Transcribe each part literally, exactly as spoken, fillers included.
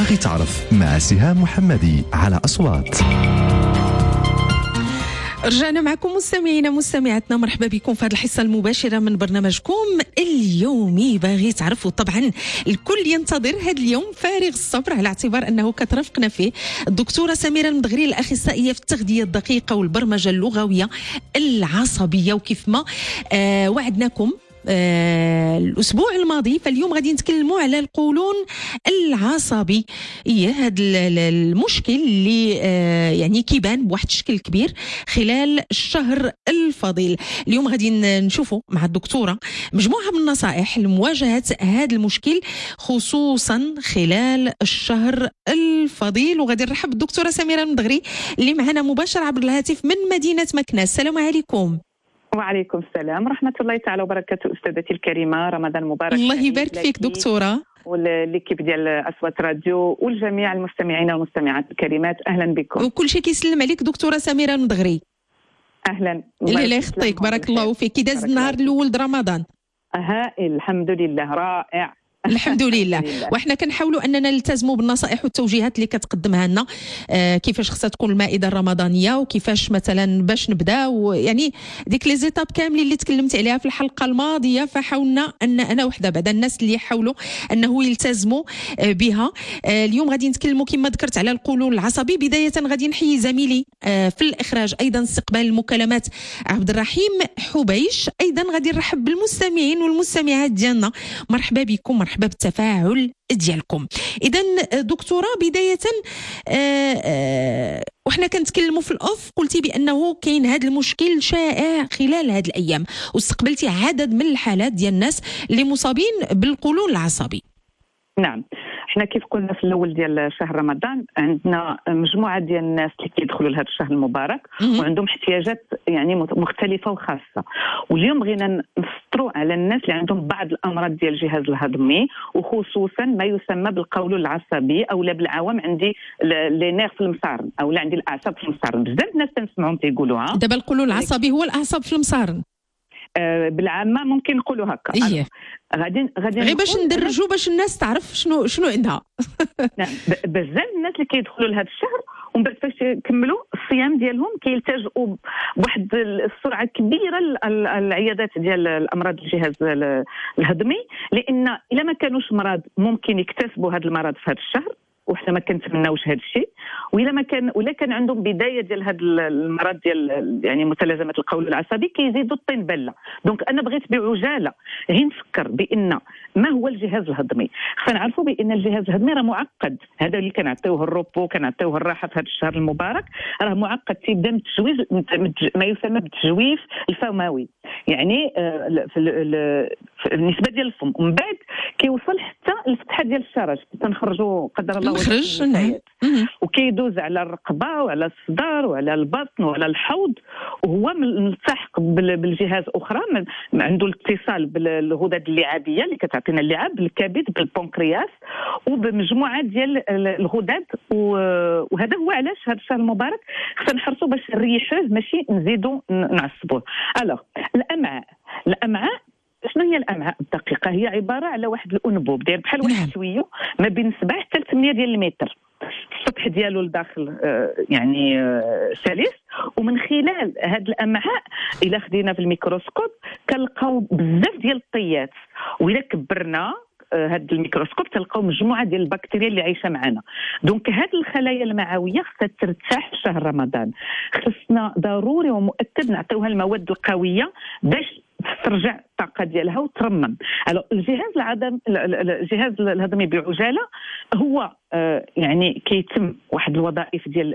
باغي تعرف مع سهام محمدي على أصوات. رجعنا معكم مستمعينا مستمعاتنا، مرحبا بكم في هذه الحصة المباشرة من برنامجكم اليومي باغي تعرفوا. طبعا الكل ينتظر هذا اليوم فارغ الصبر على اعتبار أنه كترافقنا فيه الدكتورة سميرة المدغري، الأخصائية في التغذية الدقيقة والبرمجة اللغوية العصبية. وكيف ما آه وعدناكم آه الأسبوع الماضي، فاليوم غادي نتكلموا على القولون العصبي. إيه هذا المشكل اللي آه يعني كيبان بواحد الشكل كبير خلال الشهر الفضيل. اليوم غادي نشوفوا مع الدكتورة مجموعة من النصائح لمواجهة هذا المشكل خصوصا خلال الشهر الفضيل. وغادي نرحب بالدكتورة سميرة المدغري اللي معنا مباشرة عبر الهاتف من مدينة مكناس. السلام عليكم. وعليكم السلام ورحمة الله تعالى وبركاته. أستاذتي الكريمة، رمضان مبارك. الله يبارك فيك دكتورة، والليكيب ديال أصوات راديو والجميع المستمعين والمستمعات الكريمات، أهلا بكم. وكل شيء كيسلم عليك دكتورة سميرة المدغري. أهلا. الله يخطيك، بارك الله فيك. كي داز النهار الأول د رمضان؟ هائل الحمد لله، رائع الحمد لله. وإحنا كنحاولوا أننا نلتزموا بالنصائح والتوجيهات اللي كتقدمها لنا، آه كيفاش خصها تكون المائدة الرمضانية، وكيفاش مثلا باش نبدا، ويعني ديك لي زيتاب كاملين اللي تكلمت عليها في الحلقة الماضية. فحاولنا أن أنا وحدة بعد الناس اللي يحاولوا أنه يلتزموا آه بها. آه اليوم غادي نتكلموا كما ذكرت على القولون العصبي. بداية غادي نحيي زميلي آه في الإخراج، أيضا استقبال المكالمات عبد الرحيم حبيش. أيضا غادي نرحب بالمستمعين والمستمعات ديالنا، مرحبا بكم، مرحبا بالتفاعل ديالكم. اذا دكتوره، بدايه آآ آآ وحنا كنتكلموا في الاوف، قلتي بانه كاين هذا المشكل شائع خلال هذه الايام، واستقبلتي عدد من الحالات ديال الناس اللي مصابين بالقولون العصبي. نعم، احنا كيف قلنا في الاول ديال شهر رمضان عندنا مجموعه ديال الناس اللي كيدخلوا لهذا الشهر المبارك وعندهم احتياجات يعني مختلفه وخاصه. واليوم بغينا نسطروا على الناس اللي عندهم بعض الامراض ديال الجهاز الهضمي، وخصوصا ما يسمى بالقولون العصبي، او لا بالعوام عندي لي نير في المصارن، او لا عندي الاعصاب في المصارن. بزاف الناس تنسمعهم تيقولوها. دابا القولون العصبي هو الاعصاب في المصارن بالعامه، ممكن نقولوا هكا. إيه. غادي غادي غير باش ندرجوا باش الناس تعرف شنو شنو عندها. نعم، بزاف الناس اللي كيدخلوا لهذا الشهر ومن بعد فاش يكملوا الصيام ديالهم كيلتجؤوا بواحد السرعه كبيره للعيادات ديال الامراض الجهاز الهضمي، لان الا ما كانوش مرض ممكن يكتسبوا هذا المرض في هذا الشهر، وحنا ما كنتمناوش هذا الشيء. والا ما كان ولا كان عندهم بدايه ديال هذا المرض ديال يعني متلازمات القولون العصبي كيزيدوا الطين بله. دونك انا بغيت بعجاله غير نفكر بان ما هو الجهاز الهضمي. خصنا نعرفوا بان الجهاز الهضمي راه معقد. هذا اللي كنعطيوه الروبو، كنعطيوه الراحه في هذا الشهر المبارك، راه معقد. تيبدا من التجويف، ما يسمى بالتجويف الفموي، يعني بالنسبه ديال الفم، ومن بعد كيوصل حتى الفتحه ديال الشرج، تنخرجوا قدر الله مخرج، وكيدوز على الرقبه وعلى الصدر وعلى البطن وعلى الحوض، وهو ملتحق بالجهاز اخرى، عنده الاتصال بالغدد اللعابيه اللي كتعطينا اللعاب، بالكبد، بالبنكرياس، وبمجموعه ديال الغدد. وهذا هو علاش هذا الشهر المبارك خصنا نحرصوا باش نريحوه، ماشي نزيدوا نعصبوه. الوغ الامعاء الامعاء شنو هي الامعاء الدقيقه؟ هي عباره على واحد الانبوب داير بحال واحد السويو ما بين سبعة حتى ثمانية ديال المتر، السطح ديالو لداخل آه يعني آه سلس. ومن خلال هاد الامعاء الا خدينا في الميكروسكوب كنلقاو بزاف ديال الطيات، واذا كبرنا هاد الميكروسكوب تلقاو مجموعه ديال البكتيريا اللي عايشه معنا. دونك هاد الخلايا المعويه خصها ترتاح في شهر رمضان. خصنا ضروري ومؤكد نعطيوها المواد القويه باش ترجع الطاقه ديالها وترمم. الو الجهاز العظم الجهاز الهضمي بعجاله هو آه يعني كيتم واحد الوظائف ديال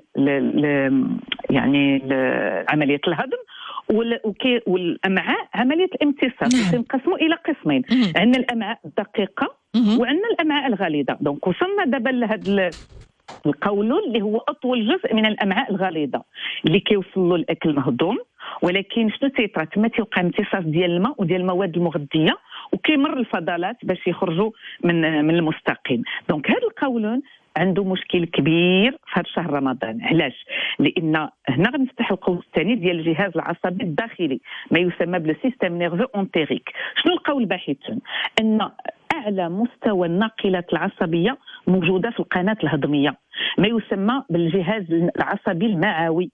يعني عمليه الهضم، والامعاء عمليه الامتصاص. تنقسموا الى قسمين، عندنا الامعاء الدقيقه وعندنا الامعاء الغليظه. دونك وصلنا دابا لهذا القولون اللي هو اطول جزء من الامعاء الغليظه اللي كيوصل له الاكل مهضوم، ولكن شنو تيطرا تما؟ تيوقع امتصاص ديال الماء وديال المواد المغذيه، وكيمر الفضلات باش يخرجوا من من المستقيم. دونك هذا القولون عنده مشكل كبير في هذا الشهر رمضان. علاش؟ لان هنا غنفتح القوس الثاني ديال الجهاز العصبي الداخلي، ما يسمى بالسيستم نيرفو اونتيريك. شنو لقاو الباحثون؟ ان اعلى مستوى الناقلات العصبيه موجوده في القناه الهضميه، ما يسمى بالجهاز العصبي المعوي.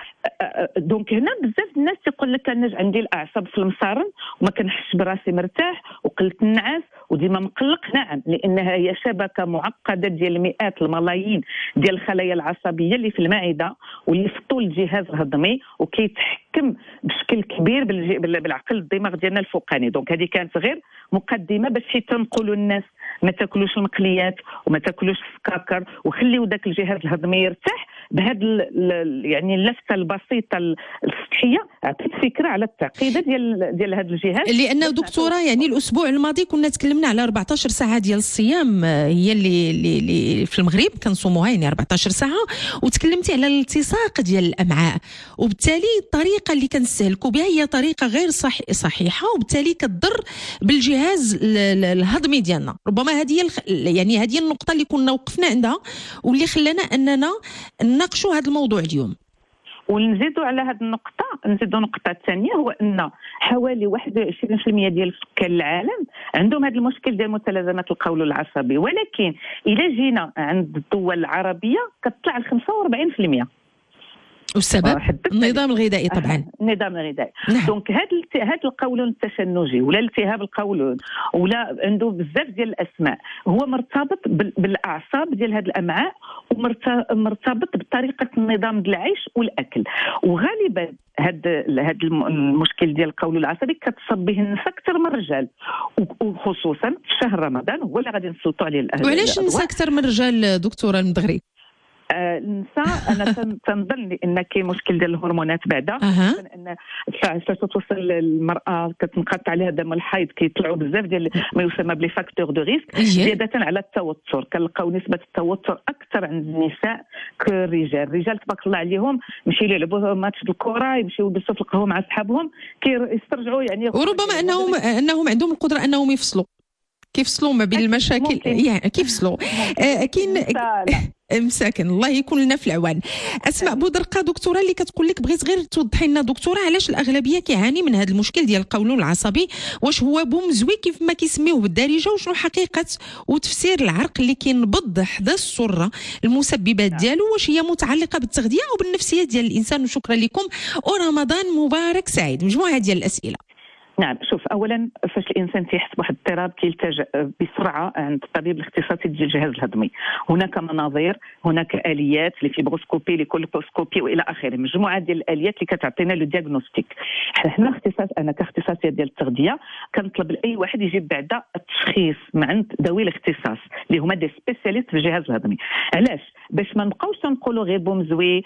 دونك هنا بزاف الناس تيقول لك انا عندي الاعصاب في المصارن وما كنحسش براسي مرتاح وقلت النعاس وديما مقلق. نعم، لانها هي شبكه معقده ديال مئات الملايين ديال الخلايا العصبيه اللي في المعده واللي في طول الجهاز الهضمي وكيتحكم بشكل كبير بالعقل الدماغ ديالنا الفوقاني. دونك هذه كانت غير مقدمه باش حتى نقولوا الناس ما تاكلوش المقليات وما تاكلوش السكاكر وخليوا ذاك الجهاز الهضمي يرتاح. بهذا يعني اللفته البسيطه السطحيه عطيت فكره على التعقيده ديال ديال هذا الجهاز. لانه دكتوره يعني الاسبوع الماضي كنا تكلمنا على أربعة عشر ساعه ديال الصيام هي اللي, اللي, اللي في المغرب كنصوموها يعني أربعة عشر ساعه، وتكلمتي على الالتصاق ديال الامعاء، وبالتالي الطريقه اللي كنستهلكوا بها هي طريقه غير صح صحيحه وبالتالي كتضر بالجهاز الهضمي ديالنا. ربما هذه الخ... يعني هذه النقطه اللي كنا وقفنا عندها واللي خلانا اننا نناقشوا هذا الموضوع اليوم. ونزيدوا على هذه النقطة، نزيدوا نقطة ثانية، هو أن حوالي واحد وعشرين بالمئة ديال سكان العالم عندهم هذا المشكل ديال متلازمات القولون العصبي، ولكن إلا جينا عند الدول العربية كتطلع ل خمسة وأربعين بالمئة. والسبب النظام الغذائي طبعا. النظام الغذائي. نعم. دونك هذا هذا القولون التشنجي ولا التهاب القولون ولا عنده بزاف ديال الاسماء، هو مرتبط بالاعصاب ديال هذه الامعاء ومرتبط بطريقه النظام ديال العيش والاكل. وغالبا هذا هذا المشكل ديال القولون العصبي كتصاب به النساء اكثر من الرجال، وخصوصا في شهر رمضان هو اللي غادي نسلطوا عليه الاهل. وعلاش النساء اكثر من الرجال دكتوره المدغري؟ النساء انا تنظن لان كاين مشكل ديال الهرمونات بعدا. أه. ان فاش توصل المراه كتنقطع عليها دم الحيض كيطلعوا بزاف ديال ما يسمى بلي فاكتور دو ريسك، زياده على التوتر. كنلقاو نسبه التوتر اكثر عند النساء كالرجال. الرجال تبارك الله عليهم يمشيو يلعبوا ماتش الكره، يمشيو يجلسوا في القهوه مع صحابهم كيسترجعوا يعني، وربما انهم انهم عندهم القدره انهم يفصلوا كيفصلوا ما بين المشاكل يعني كيفصلوا. كاين مساكن الله يكون لنا في العوان. اسماء بودرقه دكتوره اللي كتقول لك بغيت غير توضحي لنا دكتوره علاش الاغلبيه كيعاني من هذا المشكل ديال القولون العصبي، واش هو بوم زوي كيف ما كيسميوه بالدارجه، وشنو حقيقه وتفسير العرق اللي كينبض حدا السره، المسببات ديالو، واش هي متعلقه بالتغذيه او بالنفسيه ديال الانسان؟ وشكرا لكم ورمضان مبارك سعيد. مجموعه ديال الاسئله. نعم، شوف، اولا فاش الانسان تيحس بواحد الاضطراب كيلتجئ بسرعه عند الطبيب الاختصاصي ديال الجهاز الهضمي. هناك مناظير، هناك اليات لي فيبروسكوبي لي كولوكوسكوبي والى اخره، مجموعه ديال الاليات اللي كتعطينا لو دياغنوستيك. حنا اختصاص انا كاختصاصيه ديال التغذيه كنطلب لاي واحد يجيب بعدا التشخيص من عند ذوي الاختصاص اللي هما دي سبيسياليست في الجهاز الهضمي. علاش؟ باش ما نبقاوش نقولوا غير بومزوي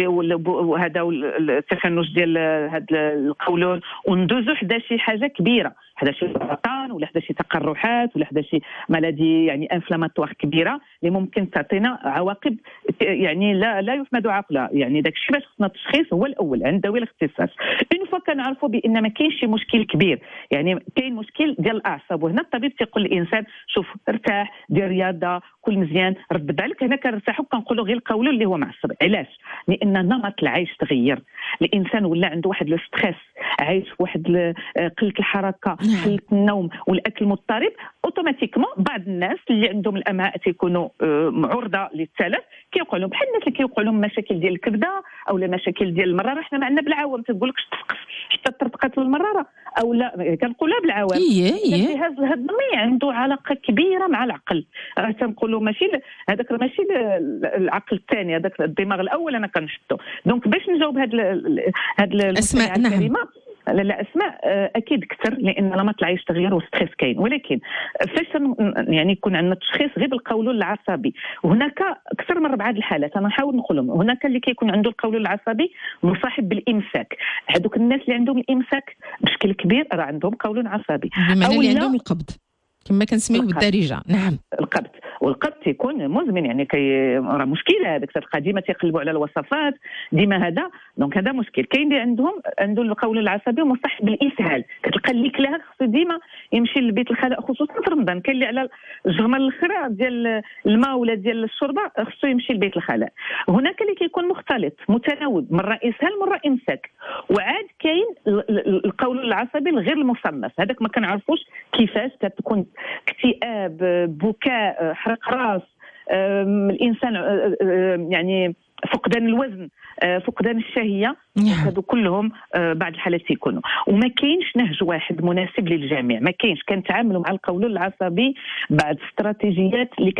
وهذا التشنج ديال هذا القولون وندوزو حدا شي حاجه كبيره، حدا شي سرطان ولا حدا شي تقرحات ولا حدا شي مالادي يعني انفلاماتوار كبيره اللي ممكن تعطينا عواقب يعني لا لا يحمد عقلها. يعني داك الشيء باش خصنا التشخيص هو الاول عند ذوي الاختصاص. اون فوا كنعرفوا بان ما كاينش شي مشكل كبير، يعني كاين مشكل ديال الاعصاب، وهنا الطبيب تيقول للانسان شوف ارتاح، دير رياضه، كل مزيان، رد بالك. هنا كنرتاحوا كنقولوا غير القولون اللي هو معصب. علاش؟ لان نمط العيش تغير، الانسان ولا عنده واحد لو ستريس، عايش واحد قله الحركه، قله النوم والاكل مضطرب، اوتوماتيكمون بعض الناس اللي عندهم الامعاء تيكونوا عرضه للتلف، كيوقعوا لهم بحال الناس اللي كيوقعوا لهم مشاكل ديال الكبده او لا مشاكل ديال المراره. حنا معنا بالعوام تقولكش تفقس حتى ترتقات المراره او لا، كنقولها بالعوام. الجهاز الهضمي عنده علاقه كبيره مع العقل، راه تنقولوا ماشي هذاك ماشي العقل الثاني، هذاك الدماغ الاول انا كنحطو. دونك باش نجاوب هاد هاد الاسماء الكريمه لا لا اسماء اكيد كثر، لان نمط العيش تغير والستريس كاين، ولكن فاش يعني يكون عندنا تشخيص غير بالقولون العصبي، وهناك اكثر من ربعه الحالات انا نحاول نقولهم. هناك اللي كيكون عنده القولون العصبي مصاحب بالامساك، هذوك الناس اللي عندهم الامساك بشكل كبير راه عندهم قولون عصبي، او اللي عندهم القبض كما كنسميوه بالدارجه. نعم، القبض، والقبض تيكون مزمن، يعني كي راه مشكله هذاك، تلقى ديما تيقلبوا على الوصفات ديما هذا، دونك هذا مشكل. كاين اللي عندهم عنده القولون العصبي مصاحب بالاسهال، كتلقى اللي كلاها خصو ديما يمشي لبيت الخلاء خصوصا في رمضان. كاين اللي على الجغمه الاخرى ديال الماء ولا ديال الشوربه خصو يمشي لبيت الخلاء. هناك اللي كيكون مختلط متناوب، مره اسهال مره امساك. وعاد كاين القولون العصبي الغير المصنف، هذاك ما كنعرفوش كيفاش، كتكون اكتئاب، بكاء، حرق راس، الانسان يعني فقدان الوزن، فقدان الشهيه، هادو كلهم بعض الحالات يكونوا. وما كاينش نهج واحد مناسب للجميع، ما كاينش. كنتعاملوا مع القولون العصبي بعض استراتيجيات اللي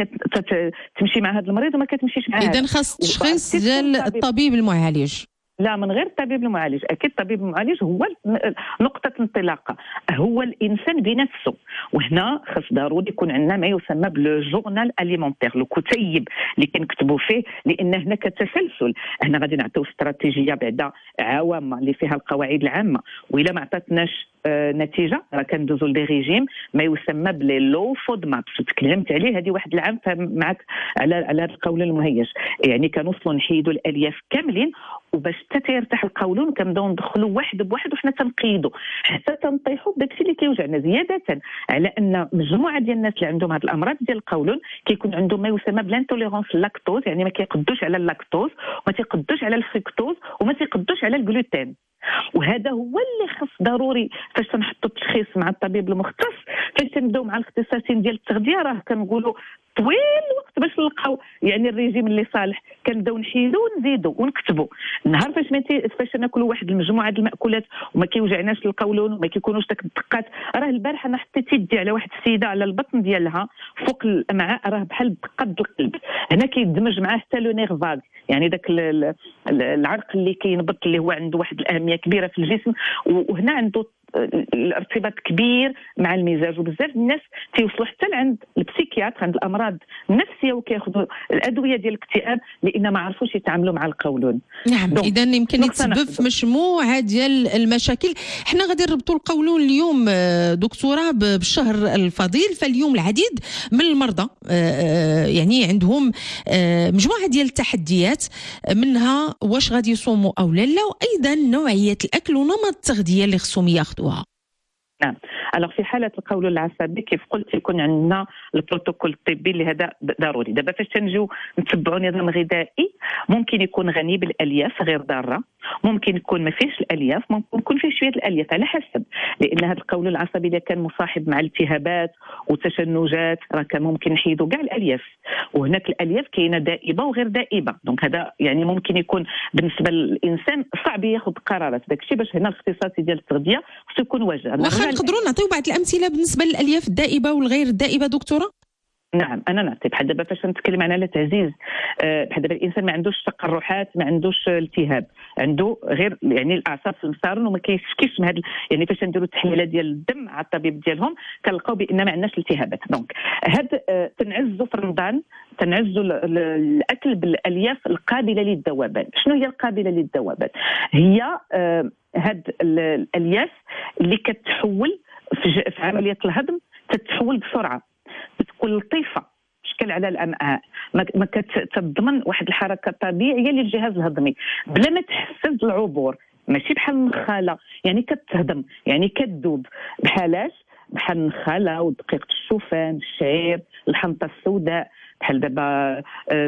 كتمشي مع هذا المريض وما كتمشيش مع هذا. اذا خاص تشخيص ديال الطبيب المعالج. لا، من غير الطبيب المعالج. اكيد الطبيب المعالج هو نقطه انطلاقه، هو الانسان بنفسه. وهنا خاص ضروري يكون عندنا ما يسمى بالجورنال اليمونتير، الكتيب اللي كنكتبوا فيه، لان هنا كتسلسل. هنا غادي نعطيو استراتيجيه بعدا عوامه اللي فيها القواعد العامه، والا ما عطاتناش آه نتيجه راه كندوزو لدي ريجيم ما يسمى بلي لو فود مابس. تكلمت عليه هذه واحد العام معك على على هذا القولون المهيش، يعني كنوصلوا نحيدوا الالياف كاملين، وباش حتى يرتاح القولون كنبداو ندخلوا واحد بواحد وحنا تنقيدوا حتى تنطيحوا بداكشي اللي كيوجعنا، زياده على ان مجموعه ديال الناس اللي عندهم هذه الامراض ديال القولون كيكون عندهم ما يسمى بلانتوليرونس لاكتوز، يعني ما كيقدوش على اللاكتوز وما تيقدوش على الفركتوز وما تيقدوش على الجلوتين. وهذا هو اللي خص ضروري فاش تنحطوا التشخيص مع الطبيب المختص، فاش تنبداو مع الاختصاصيين ديال التغذيه راه كنقولوا طويل الوقت باش نلقاو يعني الريجيم اللي صالح. كنبداو نحيدوا ونزيدوا ونكتبوا. النهار فاش متي فاش ناكلوا واحد المجموعه ديال الماكولات وما كيوجعناش القولون وما كيكونوش داك الدقات، راه البارح انا حطيت يدي على واحد السيده على البطن ديالها فوق الامعاء، راه بحال دقات القلب. هنا كيدمج معاه حتى لو نير فاغ، يعني داك العرق اللي كينبض اللي هو عنده واحد الاهميه كبيره في الجسم، وهنا عنده الارتباط كبير مع المزاج. وبزاف الناس تيوصلوا حتى لعند البسيكياتر، عند الامراض النفسيه، وكياخذوا الادويه ديال الاكتئاب لان ما عرفوش يتعاملوا مع القولون. نعم، اذا يمكن يتسبب في مجموعه ديال المشاكل. حنا غادي نربطوا القولون اليوم دكتوره بالشهر الفضيل، فاليوم العديد من المرضى يعني عندهم مجموعه ديال التحديات، منها واش غادي يصوموا او لا، وايضا نوعيه الاكل ونمط التغذيه اللي خصهم ياخذوها. نعم، alors في حاله القولون العصبي كيف قلت يكون عندنا البروتوكول الطبي اللي هذا ضروري. دابا فاش تنجيو نتبعوا نظام غذائي ممكن يكون غني بالالياف غير ضاره، ممكن يكون ما فيهش الالياف، ممكن يكون فيه شويه الالياف على حسب، لان هذا القولون العصبي اذا كان مصاحب مع التهابات وتشنجات راه كان ممكن نحيدوا كاع الالياف. وهناك الالياف كاينه دائبه وغير دائبه، دونك هذا يعني ممكن يكون بالنسبه للانسان صعب ياخذ قرارات. داكشي باش هنا الاختصاصي ديال التغذيه خصو يكون واجه. واخا نقدروا نعطيو بعض الامثله بالنسبه للالياف الدائبه والغير الدائبه دكتوره؟ نعم، انا نعطي. بحال دابا فاش نتكلم على تعزيز، بحال دابا الانسان ما عندوش تقرحات، ما عندوش التهاب، عنده غير يعني الاعصاب في المصارن وما كيشكيش من هذا، يعني فاش نديروا التحليلات ديال الدم على الطبيب ديالهم كنلقاو بان ما عندناش التهابات. دونك هاد تنعزوا في رمضان، تنعزوا الاكل بالالياف القابله للذوبان. شنو هي القابله للذوبان؟ هي هاد الالياف اللي كتحول في عمليه الهضم، تتحول بسرعه، تكون لطيفه تشكل على الامعاء، ما كتضمن واحد الحركه طبيعيه للجهاز الهضمي بلا ما تحسز العبور، ماشي بحال النخاله يعني كتهضم يعني كتذوب. بحالاش؟ بحال النخاله ودقيقه الشوفان، الشعير، الحنطه السوداء. بحال دابا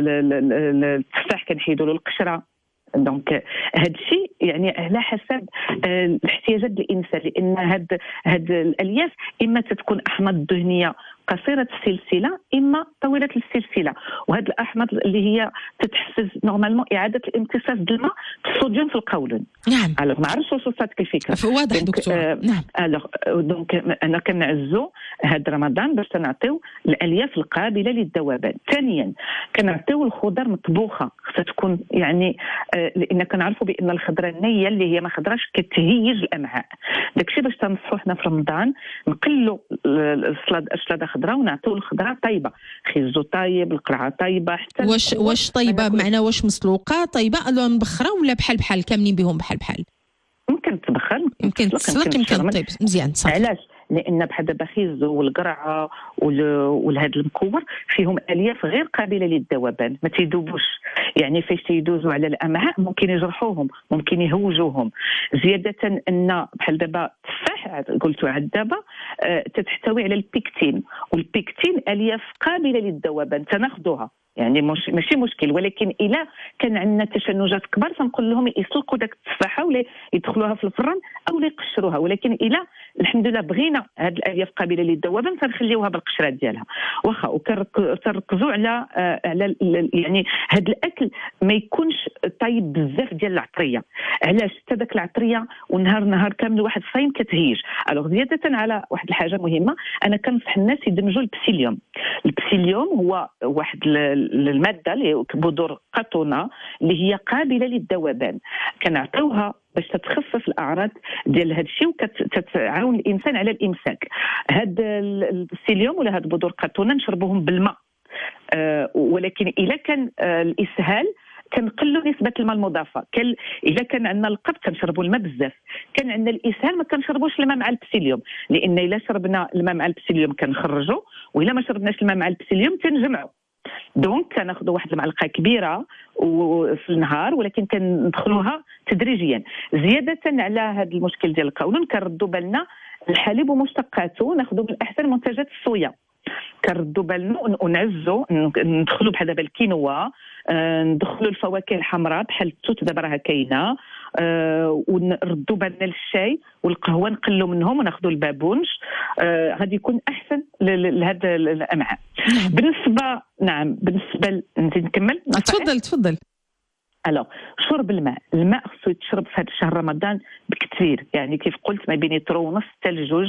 التفاح كنحيدوا له القشره. دونك هذا الشيء يعني على حسب الاحتياجات الانسان، لان هاد هاد الالياف اما تتكون احماض دهنيه قصيره السلسله اما طويله السلسله، وهاد الاحماض اللي هي تتحفز نورمالمون اعاده الامتصاص ديال الماء الصوديوم في القولون. نعم، الوغ ما عرفتش واش وصلتك الفكره. واضح دكتور. آه نعم، الوغ دونك انا كنعزو هاد رمضان باش تنعطيو الالياف القابله للذوبان. ثانيا كنعطيو الخضر مطبوخه، خصها تكون يعني آه لان كنعرفوا بان الخضره النيه اللي هي ما خضراش كتهيج الامعاء. داكشي باش تنصحوا حنا في رمضان نقلوا السلطه خضراء ونعطيو الخضره طيبه، خيزو طايب، القرعه طيبه. حتى واش واش طيبه بمعنى واش مسلوقه طيبه ولا مبخره ولا بحال بحال كاملين بهم بحال بحال؟ ممكن تبخر، يمكن تسلق، يمكن طيب مزيان. صح. علاش؟ لان بحال دابا خيزو والقرعه والهاد المكور فيهم الياف غير قابله للذوبان، ما تيذوبوش، يعني فاش تيدوزوا على الامعاء ممكن يجرحوهم، ممكن يهوجوهم. زياده ان بحال دابا التفاح قلتوا عاد دابا آه تتحتوي على البيكتين، والبيكتين الياف قابله للذوبان تناخذوها يعني مش ماشي مشكل. ولكن الا كان عندنا تشنجات كبار فنقول لهم يسلقوا داك التفاحه ولا يدخلوها في الفران او يقشروها. ولكن الا الحمد لله بغينا هذه الالياف قابله للذوبان فنخليوها بالقشره ديالها واخا. وكنركزوا على على يعني هذا الاكل ما يكونش طايب بزاف ديال العطريه. علاش؟ حتى داك العطريه ونهار نهار كامل واحد صايم كتهيج. الوغ زياده على واحد الحاجه مهمه انا كنصح الناس يدمجوا البسيليوم. البسيليوم هو واحد الماده اللي بذور قطونه اللي هي قابله للذوبان، كنعطيوها باش تتخفف الاعراض ديال هذا الشيء وكتعاون الانسان على الامساك. هذا البسيليوم ولا هاد بذور قطونه نشربوهم بالماء. أه ولكن الا كان أه الاسهال كنقلوا نسبه الماء المضافه. كل اذا كان عندنا القبض كنشربوا الماء بزاف، كان عندنا الاسهال ما كنشربوش الماء مع البسيليوم، لان الا شربنا الماء مع البسيليوم كنخرجوا، والا ما شربناش الماء مع البسيليوم تنجمعوا. دونك كناخذوا واحد المعلقه كبيره في النهار ولكن كندخلوها تدريجيا. زياده على هذا المشكل ديال القولون كنردوا بالنا الحليب ومشتقاته، ناخذوا من احسن منتجات الصويا، كنردوا بالنا ونعزوا ندخلوا بحال دابا الكينوا، ندخلوا الفواكه الحمراء بحال التوت دابا راها كاينه، أه ونردوا بالنا للشاي والقهوه نقلوا منهم وناخذوا البابونج. أه غادي يكون احسن لهذا الامعاء. بالنسبه نعم بالنسبه نزيد نكمل. تفضل تفضل. الو شرب الماء، الماء خصو يتشرب في هذا الشهر رمضان بكثير، يعني كيف قلت ما بين يترو ونص حتى لجوج،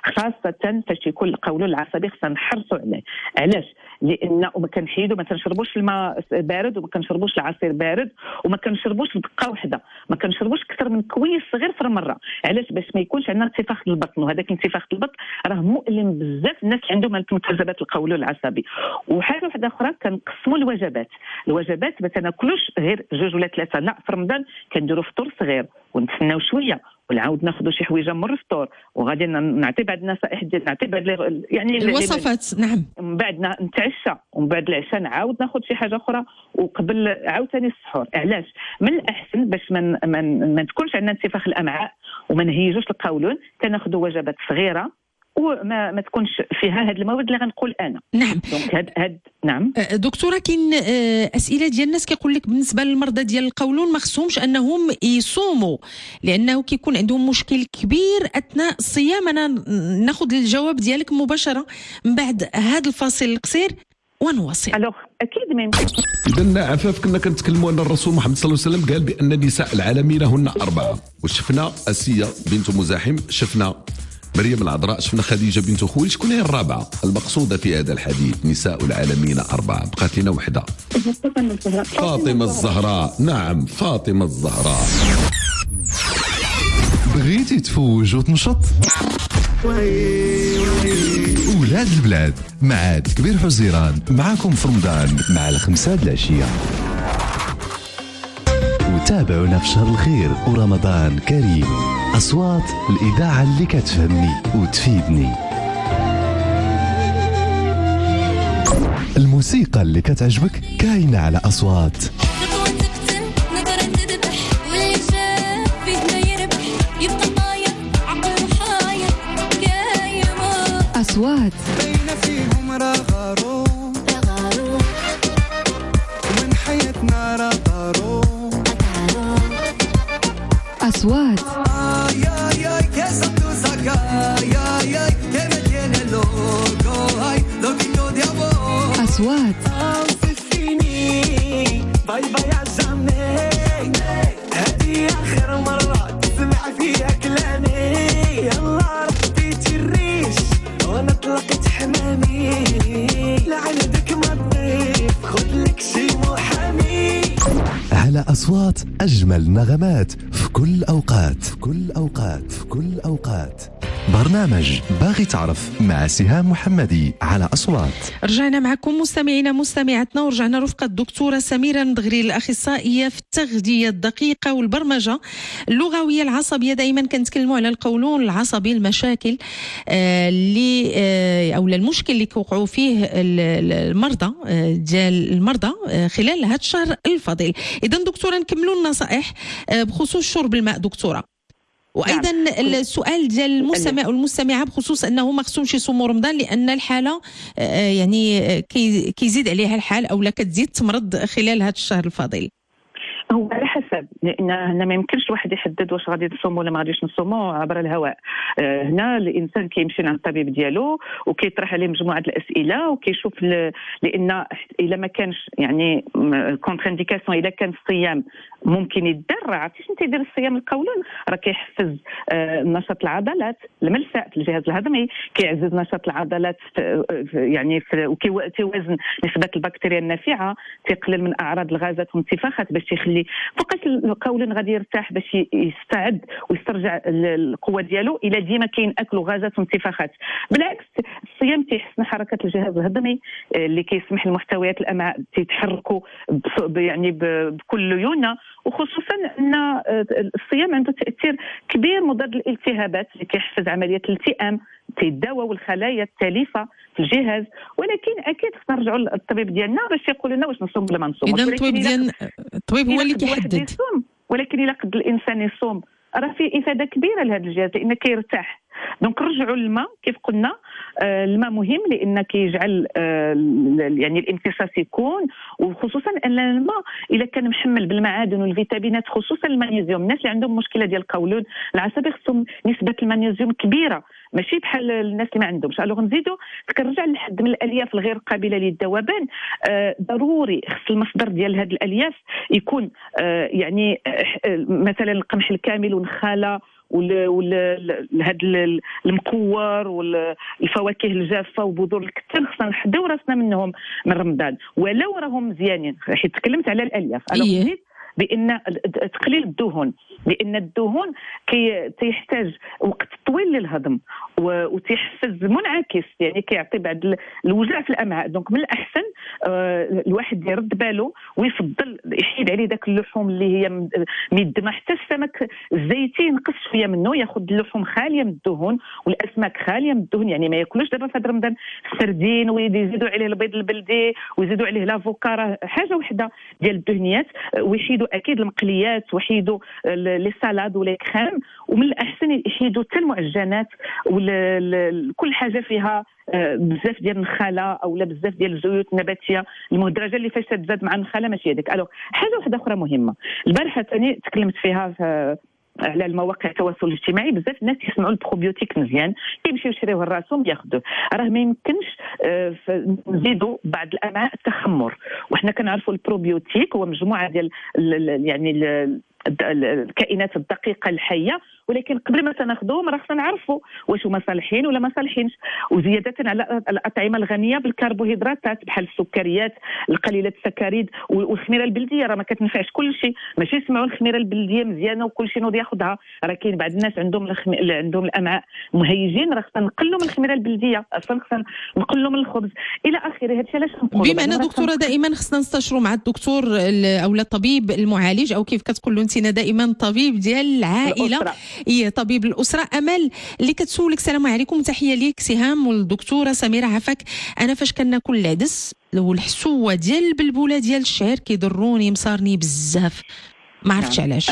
خاصه فاش يكون القولون العصبي خصنا نحرصوا عليه. علاش؟ لان وما كنحيدوا ما كنشربوش الماء بارد وما كنشربوش العصير بارد وما كنشربوش بدقه واحده، ما كنشربوش اكثر من كويس صغير في المره. علاش؟ باش ما يكونش عندنا انتفاخ البطن، وهذاك انتفاخ البطن راه مؤلم بزاف الناس اللي عندهم ملتزمات القولون العصبي. وحاجه واحده اخرى كنقسموا الوجبات، الوجبات ما تناكلوش غير جوج ولا ثلاثه، لا في رمضان كنديروا فطور صغير ونتسناو شويه ونعاود ناخذوا شي حويجه من الفطور، وغادي نعطي بعض النصائح ديال نعطي بعض يعني الوصفات. نعم. من بعد نتعشى ومن بعد العشاء نعاود ناخذ شي حاجه اخرى وقبل عاوتاني السحور. علاش؟ من الاحسن باش ما من ما تكونش عندنا انتفاخ الامعاء وما نهيجوش القولون كناخذوا وجبات صغيره وما ما تكونش فيها هاد المواد اللي غنقول انا. نعم. دونك هاد هاد نعم. دكتوره كاين اسئله ديال الناس كيقول لك بالنسبه للمرضى ديال القولون ما خصهمش انهم يصوموا لانه كيكون عندهم مشكل كبير اثناء الصيام. انا ناخذ الجواب ديالك مباشره من بعد هذا الفاصل القصير ونواصل. الوغ اكيد ما يمكنش. اذا عفاف كنا كنتكلموا ان الرسول محمد صلى الله عليه وسلم قال بان النساء العالمين هن اربعه، وشفنا اسيه بنت مزاحم، شفنا مريم العذراء، شفنا خديجه بنت خويلد. شكون هي الرابعه المقصوده في هذا الحديث؟ نساء العالمين اربعه، بقات لنا وحده. فاطمه الزهراء. نعم فاطمه الزهراء. بغيتي تفوج وتنشط؟ ولاد البلاد مع كبير حزيران معاكم في رمضان مع الخمسة د العشية. وتابعونا في شهر الخير ورمضان كريم. أصوات الإذاعة اللي كتفهمني وتفيدني، الموسيقى اللي كتعجبك كاينة على أصوات. أصوات أصوات أصوات باي باي عالزمي، هذه آخر مرة تسمع فيها كلامي. يلا ربيتي الريش وانا طلقت حمامي، لعندك ما تضيف خذلك شي محامي. على أصوات أجمل نغمات في كل أوقات في كل أوقات في كل أوقات. برنامج باغي تعرف مع سهام محمدي على أصوات. رجعنا معكم مستمعينا مستمعاتنا، ورجعنا رفقة الدكتورة سميرة ندغري الأخصائية في التغذية الدقيقة والبرمجة اللغوية العصبية. دائما كنتكلموا على القولون العصبي، المشاكل اللي آه أو المشكل اللي كيوقعوا فيه المرضى آه ديال المرضى آه خلال هذا الشهر الفضيل. إذا دكتورة نكملوا النصائح آه بخصوص شرب الماء. دكتورة وايضا نعم. السؤال ديال المستمع والمستمعه بخصوص انه ما خصهمش يصوموا رمضان لان الحاله يعني كيزيد عليها الحال او لا كتزيد تمرض خلال هذا الشهر الفضيل. هو على حسب، لان هنا ما يمكنش الواحد يحدد واش غادي نصوموا ولا ما غاديش نصوموا عبر الهواء. آه هنا الانسان كيمشي عند الطبيب ديالو وكيطرح عليه مجموعه الاسئله وكيشوف ل... لان الا ما كانش يعني كونترانديكاسيون، الا كان الصيام ممكن يدار، راه عرفتي شنو تيدير الصيام القولون؟ راه كيحفز آه نشاط العضلات الملساء في الجهاز الهضمي، كيعزز نشاط العضلات في يعني في وكيوازن نسبه البكتيريا النافعه، تيقلل من اعراض الغازات والانتفاخات باش يخلي فقط القولون غادي يرتاح باش يستعد ويسترجع القوه ديالو الا ديما كاين اكل وغازات وانتفاخات. بالعكس الصيام تيحسن حركه الجهاز الهضمي اللي كيسمح لمحتويات الامعاء تيتحركوا يعني بكل ليونه، وخصوصا ان الصيام عنده تاثير كبير مضاد للالتهابات اللي كيحفز عمليه الالتئام، تيداوى الخلايا التالفه في الجهاز. ولكن اكيد خصنا نرجعوا للطبيب ديالنا باش يقول لنا واش نصوم ولا ما نصومش. اذا الطبيب ديال الطبيب هو اللي كيحدد. ولكن الا قد الانسان يصوم راه في افاده كبيره لهذا الجهاز لان كيرتاح. دونك رجعوا الماء كيف قلنا. آه الماء مهم لان كيجعل آه يعني الامتصاص يكون، وخصوصا ان الماء الا كان محمل بالمعادن والفيتامينات خصوصا المغنيسيوم. الناس اللي عندهم مشكله ديال القولون العصبي خصهم نسبه المغنيسيوم كبيره، ماشي بحال الناس اللي ما عندهمش. الوغ نزيدوا كنرجع لحد من الالياف الغير قابله للذوبان. آه ضروري خص المصدر ديال هذه الالياف يكون آه يعني آه مثلا القمح الكامل والنخاله وهذا المكور والفواكه الجافه وبذور الكتان، خصنا نحدوا راسنا منهم من رمضان ولو راهم مزيانين. حيت تكلمت على الالياف إيه؟ بان تقليل الدهون، لان الدهون كي تيحتاج وقت طويل للهضم وتيحفز منعكس، يعني كيعطي بعض الوجع في الامعاء. دونك من الاحسن آه الواحد يرد باله ويفضل يحيد عليه داك اللحوم اللي هي مدمه، حتى السمك الزيتي ينقص شويه منه، ياخذ اللحوم خاليه من الدهون والاسماك خاليه من الدهون. يعني ما ياكلوش دابا في هذا رمضان السردين ويزيدوا عليه البيض البلدي ويزيدوا عليه لافوكا، راه حاجه وحده ديال الدهنيات. ويحيدوا اكيد المقليات ويحيدوا لي سالاد ولا كريم، ومن الاحسن يحيدوا حتى المعجنات وكل حاجه فيها بزاف ديال النخاله او لا بزاف ديال الزيوت النباتيه المهدرجه اللي فاش تزاد مع النخاله ماشي هذيك. الوغ حاجه واحده اخرى مهمه البارحه ثاني تكلمت فيها في على المواقع التواصل الاجتماعي، بزاف الناس يسمعوا البروبيوتيك مزيان كيمشيو يشريوه لراسهم ياخذوه. راه ما يمكنش نزيدوا بعض الامعاء التخمر، وحنا كنعرفوا البروبيوتيك هو مجموعه ديال يعني الكائنات الدقيقه الحيه، ولكن قبل ما تناخذوهم راه خصنا نعرفوا واش هما صالحين ولا ما صالحينش. وزياده على الاطعمه الغنيه بالكربوهيدراتات بحال السكريات القليله السكريد والخميره البلديه راه ما كتنفعش كل شيء. ماشي يسمعوا الخميره البلديه مزيانه وكل شيء نوض ياخذها، راه كاين بعض الناس عندهم الخم... عندهم الامعاء مهيجين، راه خصنا نقلوا من الخميره البلديه، اصلا خصنا نقلوا من الخبز الى اخره. هادشي علاش نقولوا بما ان دكتوره دائما خصنا نستشروا مع الدكتور او الطبيب المعالج او كيف كتقولوا انتنا دائما طبيب ديال العائله، هي طبيب الاسره. امل اللي كتسولك السلام عليكم، تحيه ليك سهام والدكتوره سميره عفاك. انا فاش كناكل العدس والحسوه ديال البلبوله ديال الشعير كيضروني مصارني بزاف، ما عرفتش علاش.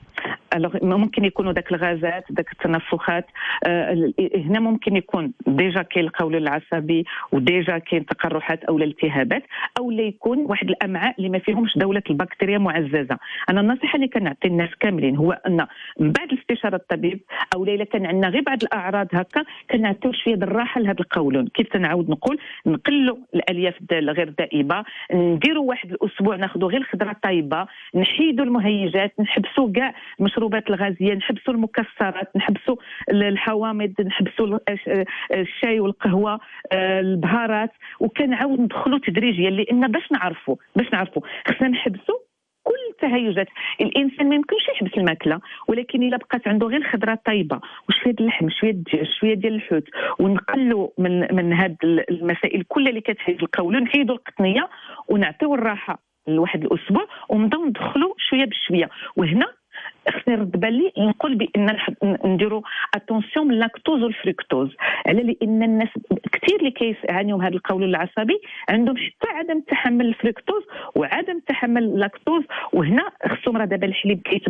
الوغ ممكن يكونوا داك الغازات داك التنفخات. آه هنا ممكن يكون ديجا كاين القولون العصبي وديجا كاين تقرحات او الالتهابات، او لا يكون واحد الامعاء اللي ما فيهمش دوله البكتيريا معززه. انا النصيحه اللي كنعطي الناس كاملين هو ان من بعد استشاره الطبيب او الا كان عندنا غير بعض الاعراض هكا كنعطيو شويه الراحه لهذا القولون. كيف تنعاود نقول نقلوا الالياف غير دائبه، نديروا واحد الاسبوع ناخذوا غير الخضره الطيبه، نحيدوا المهيجات، نحبسوا كاع المشروبات الغازيه، نحبسوا المكسرات، نحبسوا الحوامض، نحبسوا الشاي والقهوه، البهارات، وكنعاود ندخلوا تدريجيا. لان باش نعرفوا باش نعرفوا خصنا نحبسوا كل التهيجات. الانسان ما يمكنش يحبس الماكله، ولكن الا بقات عنده غير الخضره الطيبه وشويه اللحم شويه الدجاج شويه ديال الحوت، ونقلوا من من هاد المسائل كلها اللي كتهيج القولون، نحيدوا القطنيه ونعطيو الراحه لواحد الاسبوع ونبداو ندخلوا شويه بشويه. وهنا خصني نرد بالي نقول بان نديروا اتونسيون من اللاكتوز والفركتوز، على لان الناس كثير اللي كيعانيوا من هذا القولون العصبي عندهم حتى عدم تحمل الفركتوز وعدم تحمل اللاكتوز. وهنا خصهم راه دابا الحليب كيتباع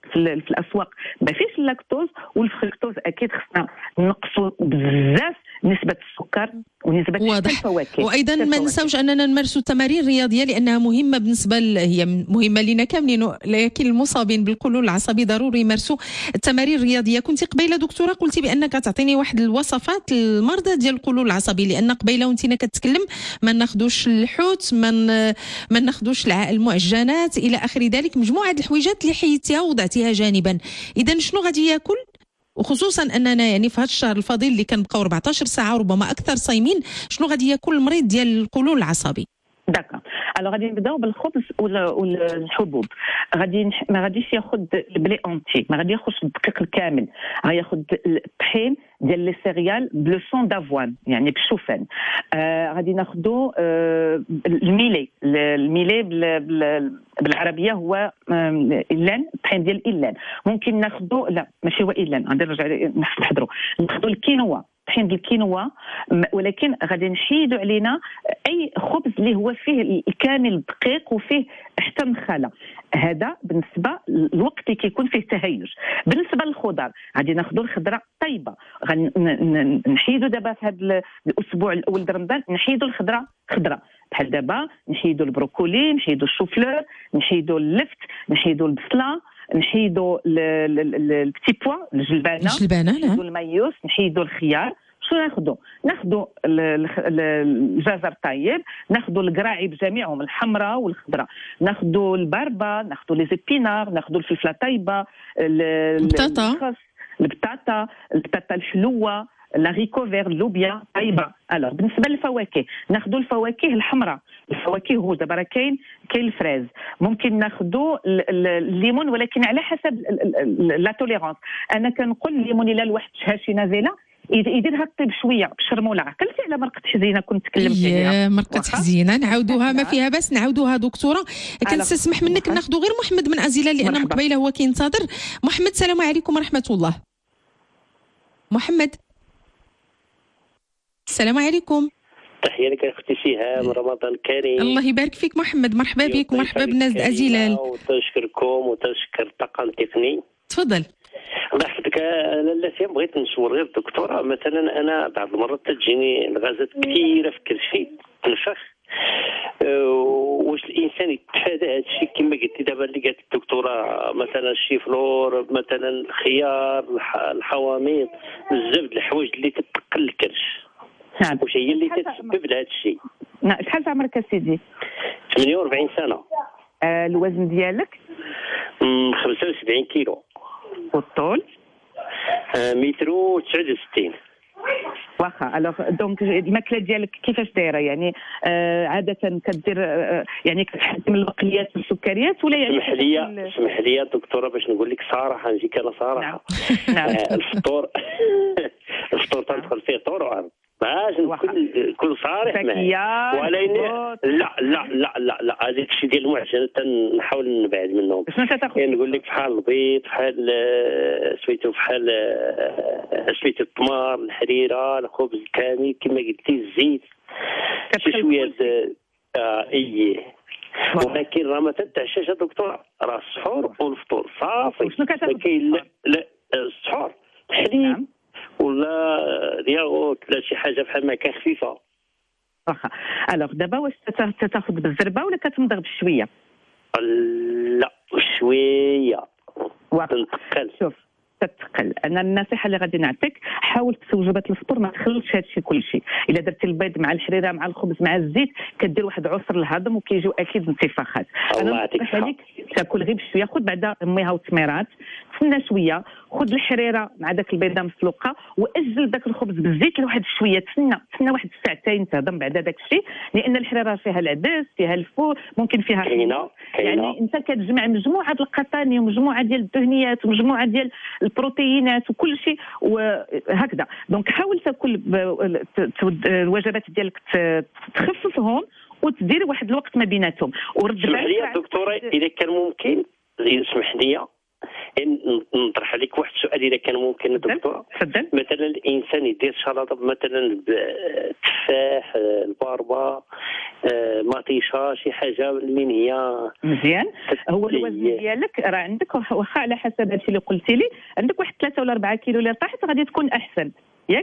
في, في الاسواق ما فيش اللاكتوز والفركتوز، اكيد خصنا نقصوا بزاف نسبه السكر ونسبه واضح. الفواكه. وايضا ما ننساوش اننا نمارسوا التمارين الرياضيه لانها مهمه بالنسبه ل... هي مهمه لنا كاملين، لكن المصابين بالقولون العصبي ضروري يمارسوا التمارين الرياضيه. كنت قبيله دكتوره قلتي بانك تعطيني واحد الوصفات للمرضى ديال القولون العصبي، لان قبيله وانت كتكلم ما ناخذوش الحوت، ما ما ناخذوش المعجنات الى اخر ذلك، مجموعه الحويجات اللي حيدتيها وضعتيها جانبا. اذا شنو غادي ياكل؟ وخصوصا اننا يعني في هذا الشهر الفضيل اللي كنبقاو أربعطاش ساعه وربما اكثر صايمين، شنو غادي ياكل المريض ديال القولون العصبي؟ داكا الو غادي نبداو بالخبز والحبوب. غادي نح... ما غاديش ياخذ البلي اونتي، ما غادي ياخذش الدقيق الكامل، غياخذ الطحين ديال لي سيريال بلو سون دافوان يعني بالشوفان. آه غادي ناخذوا آه الميلي. الميلي بال... بال... بالعربيه هو إلان، الطحين ديال إلان. ممكن ناخذوا لا ماشي هو إلان، غادي نرجع نحضروا، ناخذوا الكينوا، طحين الكينوا، ولكن غادي نحيدوا علينا اي خبز اللي هو فيه الكامل الدقيق وفيه حتى النخاله. هذا بالنسبه للوقت اللي كيكون فيه تهيج. بالنسبه للخضر غادي ناخذوا الخضره طيبه، غنحيدوا دابا في هذا الاسبوع الاول د رمضان نحيدوا الخضره خضره، بحال دابا نحيدوا البروكولي، نحيدوا الشوفلور، نحيدوا اللفت، نحيدوا البصله، نحيدوا البتي بوا الجلبانه، نحيدوا المايوس، نحيدوا الخيار. شو ناخذوا؟ ناخذوا الجزر طيب، ناخذوا القراعي بجميعهم الحمراء والخضراء، ناخذوا الباربه، ناخذوا لي زيبينار، ناخذوا الفلفله طيبه، البطاطا البطاطا البطاطا الحلوه، لاغيكو فير اللوبيا طيبه. الوغ بالنسبه للفواكه ناخذوا الفواكه الحمراء، الفواكه هو دابا راه كاين كاين الفريز، ممكن ناخذوا الليمون ولكن على حسب لا توليرانس. انا كنقول الليمون الا الواحد شها شي نازله يديرها الطيب شويه بالشرموله. عقلتي على مرقه حزينه كنت تكلمت عليها؟ مرقه حزينه نعاودوها ما فيها بس نعاودوها دكتوره. كنستسمح منك ناخذوا غير محمد من ازيله لان من قبيله هو كينتظر. محمد السلام عليكم ورحمه الله. محمد السلام عليكم. تحية لك اختي سهام، رمضان كريم. الله يبارك فيك محمد، مرحبا بك ومرحبا بالناس د ازيلال. وتشكركم وتشكر الطاقم التقني. تفضل. الله يحفظك. لا سيام بغيت نشور غير الدكتوره، مثلا انا بعض المرات تجيني الغازات كثيره في كرشي تنفخ، واش الانسان يتفادى هذا الشيء كما قلتي دابا اللي قالت الدكتوره، مثلا الشيفلور، مثلا الخيار، الحواميض، بزاف د الحوايج اللي تتقل الكرش. نعم. واش هي اللي تتسبب لهذا الشيء؟ نعم. شحال عمرك سيدي؟ ثمانية وأربعين سنه. آه الوزن ديالك؟ خمسة وسبعين كيلو. والطول؟ آه متر وتسعة وستين. واخا. الوغ دونك الماكله ديالك كيفاش دايره؟ يعني آه عاده كدير آه يعني كتحد من البقليات والسكريات ولا يعني؟ اسمح لي اسمح لي دكتوره باش نقول لك صراحه، نجيك انا صراحه. نعم. آه الفطور الفطور تدخل فيه طور وعرض، باش نكون كل صريح معاك. ولكن لا لا لا لا لا هذاك الشيء ديال المعجنات نحاول نبعد منهم. شنو تاخذ؟ يعني نقول لك بحال البيض، بحال سميتو، بحال سميتو التمر، الحريره، الخبز الكامل كما قلتي، الزيت، شي شويه اه ايه. ولكن راه ما تتعشاش دكتور، راه السحور والفطور صافي. شنو كتاخذ؟ كاين لا السحور حليب ولا الياغورت ولا شي حاجه بحال ماكله خفيفه. واخا. الوغ دابا واش تاخذ بالزربه ولا كتمضغ بشويه؟ لا شويه تنتقل. شوف تتقل. انا النصيحه اللي غادي نعطيك، حاول في وجبات الفطور ما تخلطش هذا الشيء كل شيء. الا درتي البيض مع الحريره مع الخبز مع الزيت كدير واحد عسر الهضم وكيجيو اكيد انتفاخات. الله يعطيك الصحه. تاكل غير بشويه، خذ بعدا ميها وتميرات، تسنى شويه، خذ الحريره مع داك البيضه مسلوقه واجل داك الخبز بالزيت لواحد شويه، تسنى تسنى واحد ساعتين تهضم بعدا داك الشيء، لان الحريره فيها العدس، فيها الفول، ممكن فيها كاينه يعني انت كتجمع مجموعه القطاني ومجموعه ديال الدهنيات ومجموعه ديال البروتينات وكل شيء وهكذا. دونك حاول تاكل الوجبات ديالك تخففهم وتدير واحد الوقت ما بيناتهم. ورد بالك اسمح لي دكتوره اذا كان ممكن، اسمح لي نطرح عليك واحد السؤال اذا كان ممكن دكتور. تفضل. مثلا الانسان يدير شلاطه مثلا بالتفاح، الباربه، مطيشه، شي حاجه من هي مزيان. هو الوزن ديالك راه عندك واخا على حسب هادشي اللي قلتي لي عندك واحد ثلاثة ولا أربعة كيلو اللي طاحت غادي تكون احسن ياك،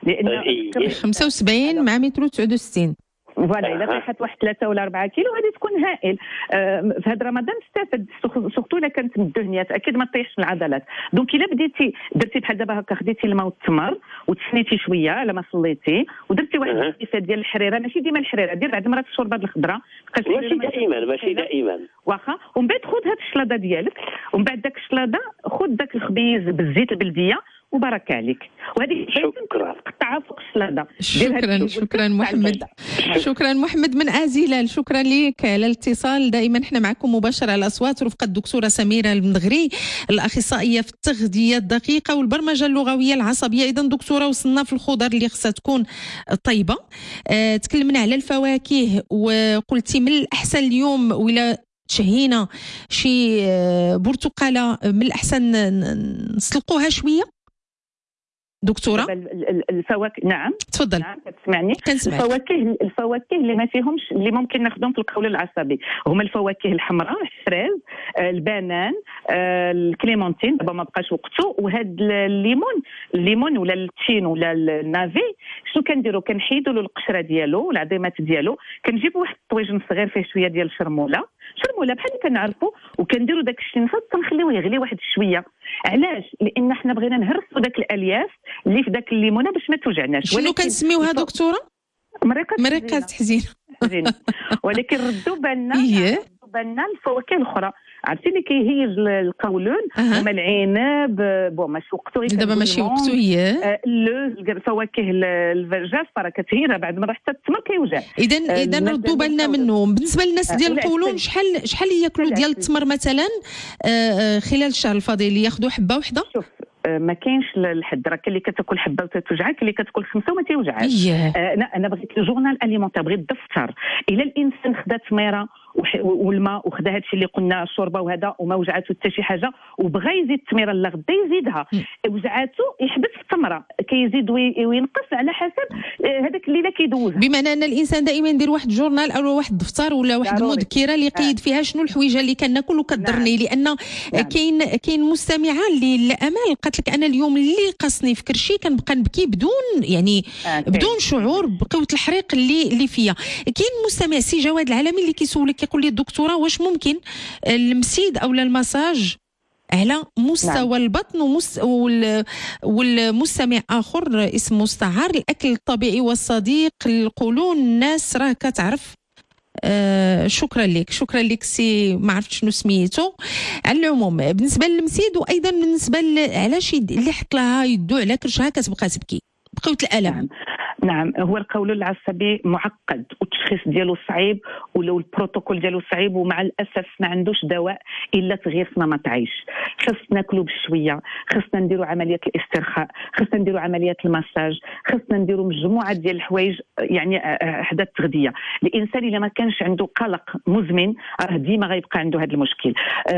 لان خمسة وسبعين مع متر وتسعة وستين فوالا الا طاحت واحد ثلاثة ولا أربعة كيلو غادي تكون هائل. آه في هذا رمضان استفد سورتو الا كانت الدهنيات اكيد ما تطيحش العضلات. دونك الا بديتي درتي بحال دابا هكا خديتي الماء والتمر وتسنيتي شويه على ما صليتي ودرتي واحد الكيسه ديال الحريره، ماشي ديما الحريره، دير بعد مرات الشوربه الخضراء ماشي دائما ماشي دائما واخا، ومن بعد خذ هاد الشلاضه ديالك ومن بعد داك الشلاضه خذ داك الخبيز بالزيت البلديه وبارك عليك. وهذه شكرا قطعها فوق السلاده. شكرا شكرا محمد. شكرا محمد من ازيلال، شكرا لك على الاتصال. دائما احنا معكم مباشره على الاصوات رفقه الدكتوره سميره المدغري الاخصائيه في التغذيه الدقيقه والبرمجه اللغويه العصبيه. اذا دكتوره وصلنا في الخضر اللي خصها تكون طيبه. اه تكلمنا على الفواكه وقلتي من الاحسن اليوم ولا تشهينا شي برتقاله من الاحسن نسلقوها شويه دكتوره. الفواكه نعم تفضل. نعم تسمعني. كنسمعك. الفواكه الفواكه اللي ما فيهمش اللي ممكن ناخذهم في القولون العصبي هما الفواكه الحمراء، الفريز، البنان، الكليمونتين دابا ما بقاش وقته، وهاد الليمون الليمون ولا التين ولا النافي شنو كنديروا؟ كنحيدوا له القشره ديالو العظيمات ديالو، كنجيبوا واحد الطويجن صغير فيه شويه ديال الشرموله شرموله بحال اللي كنعرفوا، وكنديروا داك الشنفط تنخليوه يغلي واحد شويه. علاش؟ لان حنا بغينا نهرسوا داك الالياف اللي في داك الليمونه باش ما توجعناش. شنو كنسميوها دكتوره؟ مريقه مريقه تحزين. ولكن ردوا بالنا إيه؟ ردوا بالنا الفواكه الاخرى عرفتي اللي كيهيج القولون هما العنب بون ماشي وقته دابا ماشي وقته هي اللوز الفواكه الجافه راه كتهيرها بعد ما رحت التمر كيوجع. اذا اذا ردوا بالنا منه. بالنسبه للناس ديال القولون شحال شحال ياكلوا ديال التمر مثلا خلال الشهر الفضيل؟ ياخذوا حبه واحده؟ شوف ما كاينش الحد، راه كاين اللي كتاكل حبه وتتوجعك، كاين اللي كتاكل خمسه وما تيوجعش. انا انا بغيت الجورنال اليمونتير، بغيت الدفتر. الا الانسان خدا تميره والماء وخدا هادشي اللي قلنا الشوربه وهذا وما وجعاتو حتى شي حاجه وبغى يزيد التميره لغدا يزيدها، وجعاتو يحبس التمره كيزيد وينقص على حسب هذاك الليله كيدوز. بمعنى ان الانسان دائما يدير واحد الجورنال او واحد الدفتر ولا واحد المذكره اللي يقيد فيها شنو الحويجه اللي كناكل وكضرني. لان كاين كاين مستمعه اللي امال قالت لك انا اليوم اللي قصني في كرشي كنبقى نبكي بدون يعني آه بدون شعور بقوه الحريق اللي اللي فيا. كاين مستمع سي جواد العالمي اللي كيسولك كيقول لي الدكتوره واش ممكن المسيد او المساج على مستوى نعم. البطن ومس... وال... والمستمع اخر اسمه مستعار الاكل الطبيعي والصديق للقولون الناس راه كتعرف. آه شكرا لك شكرا لك سي ما عرفت شنو سميتو. على العموم بالنسبه للمسيد وايضا بالنسبه علاش اللي حط لها يدو على كرشها كتبقى تبكي بقوه الالم. نعم. نعم هو القولون العصبي معقد والتشخيص ديالو صعيب ولو البروتوكول ديالو صعيب، ومع الاسف ما عندوش دواء الا تغيير في نمط عيش. خصنا ناكلوا بشويه، خصنا نديروا عمليه الاسترخاء، خصنا نديروا عمليه المساج، خصنا نديروا مجموعه ديال الحوايج يعني حدا التغذيه. الانسان الا ما كانش عنده قلق مزمن راه ديما غيبقى عنده هذا المشكل،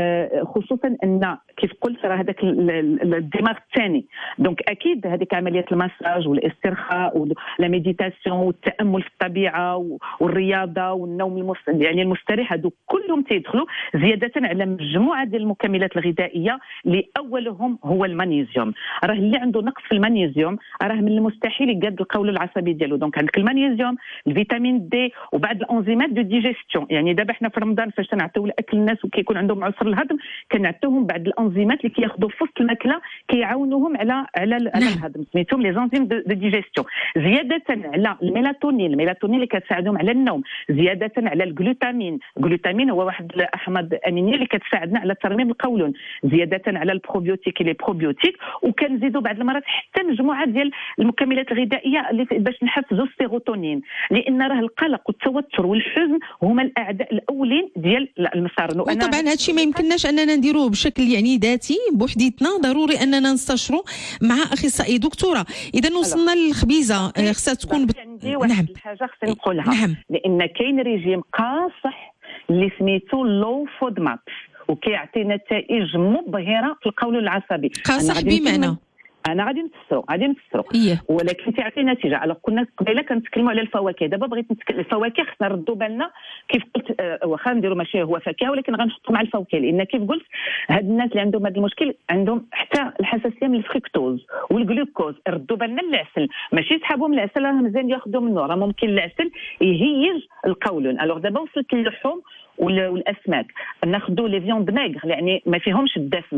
خصوصا ان كيف قلت راه هذاك الدماغ الثاني. دونك اكيد هذيك عمليه المساج والاسترخاء لا ميديتاسيون والتامل في الطبيعه والرياضه والنوم المس... يعني المستريح هذو كلهم تيدخلوا زياده على مجموعه ديال المكملات الغذائيه اللي اولهم هو المغنيسيوم. راه اللي عنده نقص في المغنيسيوم راه من المستحيل يقاد القولون العصبي ديالو. دونك عندك المغنيسيوم، الفيتامين دي، وبعض الانزيمات دو ديجيستيون. يعني دابا حنا في رمضان فاش تنعطيو الاكل الناس وكيكون عندهم عسر الهضم كنعطيوهم بعض الانزيمات اللي كياخذوا في وسط الماكله كيعاونوهم على على, على الهضم، سميتهم لي زانزيم دو ديجيستيون. زيادة على الميلاتونين، الميلاتونين اللي كتساعدهم على النوم، زيادة على الجلوتامين، الجلوتامين هو واحد الأحماض أمينية اللي كتساعدنا على ترميم القولون، زيادة على البروبيوتيك اللي بروبيوتيك، وكنزيدوا بعض المرات حتى مجموعة ديال المكملات الغذائية اللي باش نحفزوا السيروتونين، لأن راه القلق والتوتر والحزن هما الأعداء الأولين ديال المسار. وطبعا هذا الشيء ما يمكنناش أننا نديروه بشكل يعني ذاتي بوحديتنا، ضروري أننا نستشروا مع أخصائي. دكتورة إذا وصلنا للخبيزة خصها تكون بت... عندي واحد نعم. الحاجه خصني نقولها نعم. لان كاين ريجيم قاصح اللي سميتو لو فود ماب وكيعطي نتائج مبهره في القولون العصبي. قاصح بمعنى انا غادي نفسرو غادي نفسرو إيه. ولكن تعطي نتيجه. على كنا قبيله كنتكلموا على الفواكه، دابا بغيت نتكلم الفواكه خصنا نردوا بالنا كيف قلت. آه واخا نديروا ماشي هو فاكهه ولكن غنحطوا مع الفواكه، لان كيف قلت هاد الناس اللي عندهم هذا المشكل عندهم حتى الحساسيه من الفركتوز والجلوكوز. ردوا بالنا العسل، ماشي سحابهم العسل راه مزيان ياخذوا منه، راه ممكن العسل يهيج القولون. الوغ دابا وصلت اللحوم والاسماك ناخذوا لي فيوند ماغر يعني ما فيهمش الدسم.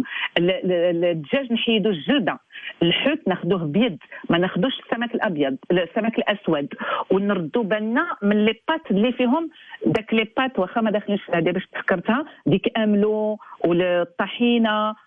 الدجاج نحيدوا الجلده، الحوت ناخذوه بيد، ما ناخذوش السمك الابيض السمك الاسود. ونردوا بالنا من لي بات اللي فيهم داك لي بات واخا ما داخلينش هذه باش تفكرتها، ديك املو والطحينه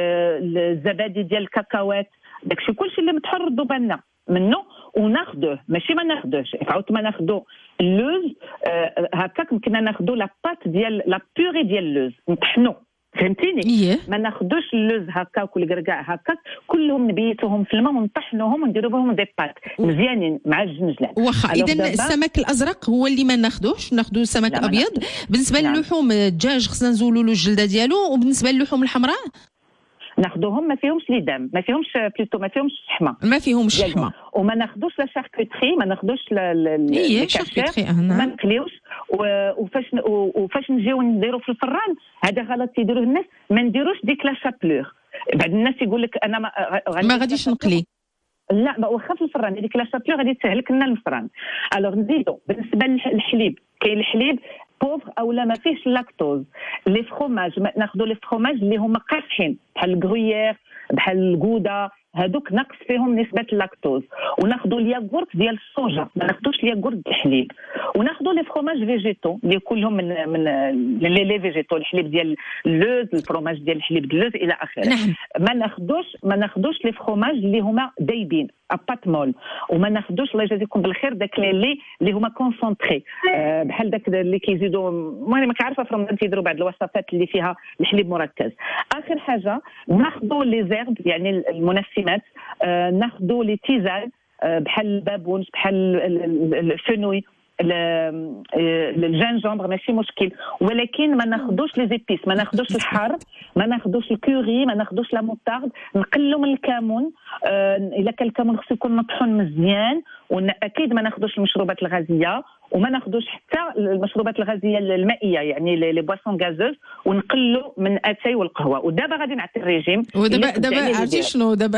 والزبادي ديال الكاكاوات، داكشي كلشي اللي مطحون ردوا بالنا منه وناخذوه. ماشي ما ناخذوش عاود ما ناخذو اللوز آه هكاك كنا ناخذو لا بات ديال لا بيوري ديال اللوز نطحنو، فهمتيني؟ yeah. ما ناخذوش اللوز هكاك والكركاع هكاك، كلهم نبيتوهم في الماء ونطحنوهم ونديروا بهم دي بات مزيانين مع الجنجلان. واخا اذا السمك الازرق هو اللي ما ناخذوش، ناخذوا سمك ابيض. بالنسبه نعم. للحوم الدجاج خصنا نزولوا له الجلده ديالو، وبالنسبه للحوم الحمراء ناخذوهم ما فيهمش لي دم، ما فيهمش بلوتو ما فيهمش شحمه ما فيهمش شحمه، وما ناخذوش لا شاركوتري، ما ناخذوش اي شاركوتري ما نقليوش. وفاش وفاش نجيو نديرو في الفران هذا غلط يديروه الناس، ما نديروش ديك لا شابلور. بعض الناس يقول لك انا ما, ما غاديش نقلي، لا ما واخا في الفران هذيك لا شابلور غادي تهلك لنا الفران. الوغ نزيدو بالنسبه للحليب، كاين الحليب بوفر او لا ما فيهش لاكتوز. لي فروماج ناخذوا لي فروماج اللي هما قاصحين بحال الكرويير بحال الجودا، هذوك نقص فيهم نسبه اللاكتوز. وناخذوا الياغورت ديال الصوجا، ما ناخذوش الياغورت ديال الحليب. وناخذوا لي فروماج فيجيتو اللي كلهم من من لي لي فيجيتو، الحليب ديال اللوز، الفروماج ديال الحليب ديال اللوز الى اخره. نعم. ما ناخذوش ما ناخذوش لي فروماج اللي هما دايبين ابات مول، وما ناخذوش الله يجازيكم بالخير داك لي اللي هما كونسونطري أه بحال داك اللي كيزيدوا. المهم ما كنعرفها في رمضان تيديروا بعض الوصفات اللي فيها الحليب مركز. اخر حاجه ناخذوا لي زيرب يعني المنسمات، أه ناخذوا لي تيزان أه بحال البابونج بحال الفنوي الجنجمبر ماشي مشكل، ولكن ما ناخذوش لي زيبيس، ما ناخذوش الحار، ما ناخذوش الكوري، ما ناخذوش لا موطارد. نقلوا من الكمون، آه الا كان الكمون خصو يكون مطحون مزيان. واكيد ما ناخذوش المشروبات الغازيه، وما ناخذوش حتى المشروبات الغازيه المائيه يعني لي بواسون غازوز، ونقلوا من اتاي والقهوه. ودابا غادي نعطي الريجيم. ودابا دابا عرفتي شنو دابا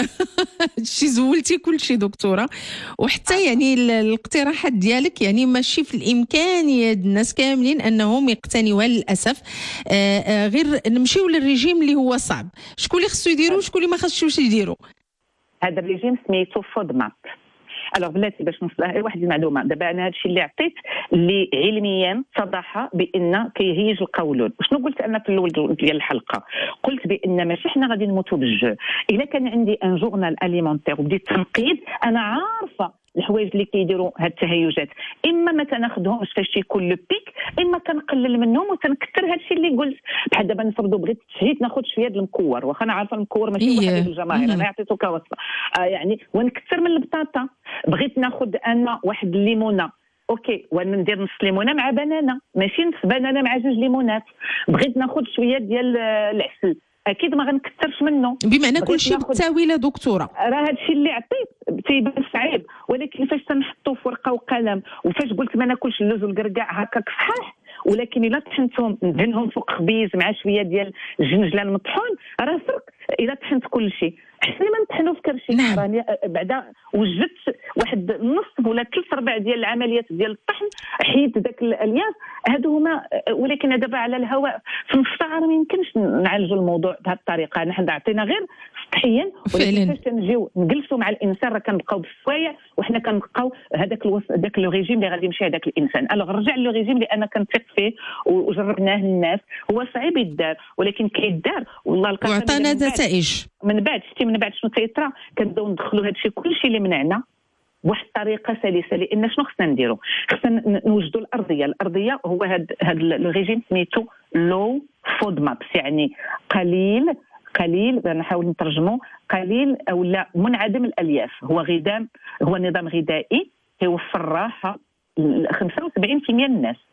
شي زولتي كل شيء دكتوره، وحتى يعني الاقتراحات ديالك يعني ماشي في الامكانيه الناس كاملين انهم يقتنيوها للاسف. آآ آآ غير نمشيو للريجيم اللي هو صعب. شكون اللي خصو يديرو وشكون اللي ما خصوش يديرو؟ هذا الريجيم سميتو فود ماب. الوغ بلاتي باش نوصل لها واحد المعلومه. دابا انا هادشي اللي عطيت اللي علميا اتضح بان كيهيج القولون. شنو قلت انا في الاول ديال الحلقه؟ قلت بان ماشي حنا غادي نموتوا بالجوع. الا كان عندي ان جورنال اليمونتير وبديت تنقيد، انا عارفه الحوايج اللي كيديروا هاد التهيجات، اما ما تناخذهمش فاش يكون لو بيك، اما كنقلل منهم وتنكثر هادشي اللي قلت. بحال دابا نفرضوا بغيت تشهيت ناخذ شويه ديال المكور، واخا انا عارفه المكور ماشي إيه. واحد الجماهير، انا عطيته كوصفه آه يعني. ونكثر من البطاطا، بغيت ناخذ انا واحد الليمونه اوكي وندير نص ليمونه مع بنانه، ماشي نص بنانه مع جوج ليمونات. بغيت ناخذ شويه ديال العسل، اكيد ما غنكثرش منه. بمعنى كل شيء بالتاويله دكتوره. راه هادشي اللي عطيت تيبان صعيب، ولكن فاش تنحطوا في ورقه وقلم، وفاش قلت ما ناكلش اللوز والكركاع هكاك صحاح، ولكن الا طحنتهم ندهنهم فوق خبيز مع شويه ديال الجنجلان مطحون، راه فرق. الا طحنت كل شيء احسن ما نطحنوا في كرشي. نعم. راني بعدا وجدت واحد نص ولا ثلاث ارباع ديال العمليات ديال الطحن، حيد داك الالياف هادو هما. ولكن دابا على الهواء في نص ساعه ما يمكنش نعالجوا الموضوع بهذه الطريقه. نحن عطينا غير سطحيا، ولكن فاش كنجيو نجلسوا مع الانسان راه كنبقاو بالسوايع، وحنا كنبقاو هذاك الوص... هذاك لو ريجيم اللي غادي يمشي هذاك الانسان. الوغ رجع لو ريجيم اللي انا كنثق فيه وجربناه للناس. هو صعيب يدار ولكن كيدار والله القسم. وعطانا نتائج من بعد. شتي من بعد شنو تيطرا؟ كنبداو ندخلوا هادشي كلشي اللي منعنا بواحد الطريقه سلسه. لان شنو خصنا نديروا؟ خصنا نوجدوا الارضيه. الارضيه هو هاد هاد الريجيم سميتو لو فود مابس، يعني قليل قليل نحاول نترجمه قليل او لا منعدم الالياف. هو غذاء، هو نظام غذائي كيوفر راحه خمسة وسبعين بالمئة من الناس،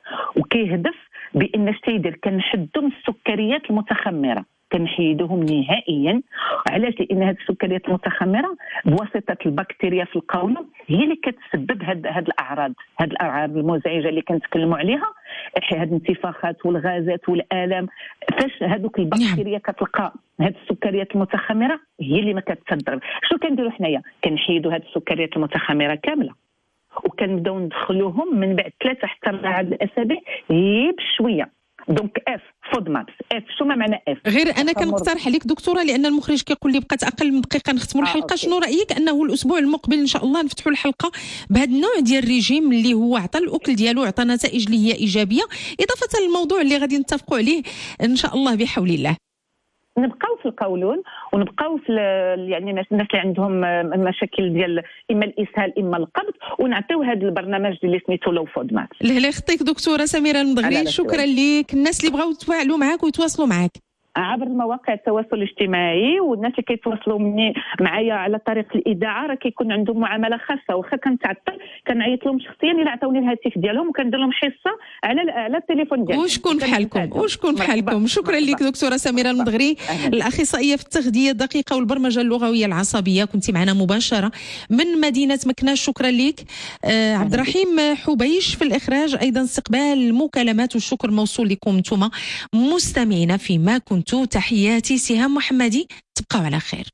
وكيهدف بان اش تيدير كنحدوا من السكريات المتخمره، كنحيدوهم نهائيا. علاش؟ لان هذه السكريات المتخمره بواسطه البكتيريا في القولون هي اللي كتسبب هاد هاد الاعراض هاد الاعراض المزعجه اللي كنتكلموا عليها، هاد الانتفاخات والغازات والالام. فاش هذوك البكتيريا كتلقى هاد السكريات المتخمره هي اللي ما كتصدر. شنو كنديروا حنايا؟ كنحيدوا هاد السكريات المتخمره كامله وكنبداو ندخلوهم من بعد ثلاثه حتى اربعه الاسابيع غير بشويه. دونك اف فود مابس. اف شو ما معنى اف؟ غير انا كنقترح عليك دكتوره، لان المخرج كيقول لي بقات اقل من دقيقه نختموا الحلقه. آه شنو رايك انه الاسبوع المقبل ان شاء الله نفتحوا الحلقه بهذا النوع ديال الريجيم اللي هو عطى الاكل ديالو عطى نتائج اللي هي ايجابيه، اضافه للموضوع اللي غادي نتفقوا عليه ان شاء الله بحول الله. نبقاو في القولون ونبقاو في يعني الناس اللي عندهم مشاكل ديال اما الاسهال اما القبض، ونعطيو هذا البرنامج اللي سميتو لو فود مات. الله يخطيك دكتوره سميره المدغري، شكرا لك. الناس اللي بغاو يتفاعلوا معاك ويتواصلوا معاك عبر المواقع التواصل الاجتماعي، والناس اللي كيتواصلوا مني معايا على طريق الاذاعه راه كيكون عندهم معامله خاصه، واخا كنتعطل كنعيط لهم شخصيا الا عطاوني الهاتف ديالهم وكندير لهم حصه على على التليفون ديالهم. وشكون بحالكم وشكون بحالكم. شكرا لك دكتوره سميره المدغري، الاخصائيه في التغذيه الدقيقه والبرمجه اللغويه العصبيه، كنت معنا مباشره من مدينه مكناس. شكرا لك. آه عبد الرحيم حبيش في الاخراج، ايضا استقبال المكالمات والشكر موصول لكم انتم مستمعينا فيما كنتم. تحياتي سهام محمدي، تبقوا على خير.